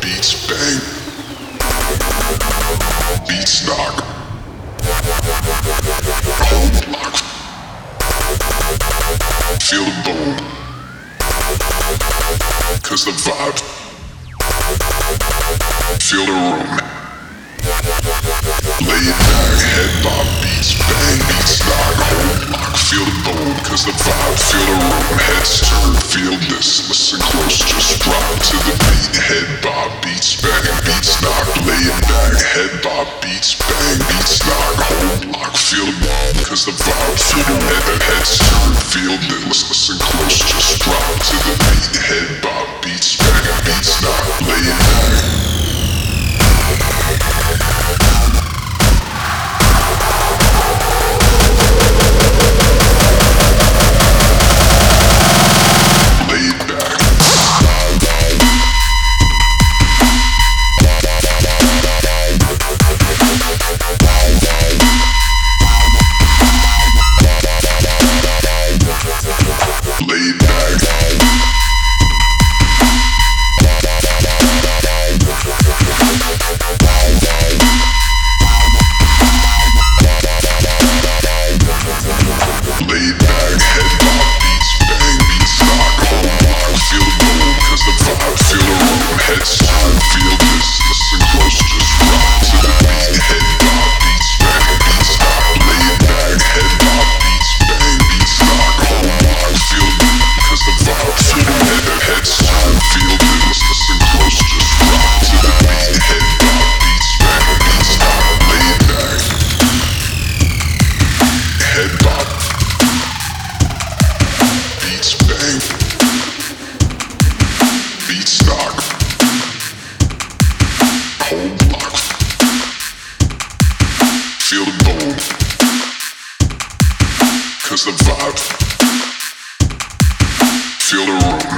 Beats bang, beats knock, home block. Feel the boom, cause the vibe. Feel the room. Lay it back, head bob, beats bang, beats knock, home block. Feel the boom, cause the vibe. Feel the room, heads turn, feel this. Listen close, just rock to the beat. Head bob, beats bang, beats knock. Lay it back, head bob, beats bang, beats knock, home block. Feel the boom, cause the vibe. Feel the heads turn, feel this. Listen close, just rock to the beat. Head bob, beats bang, beats knock. Lay it back. Feel the boom, cause the vibe. Feel the room.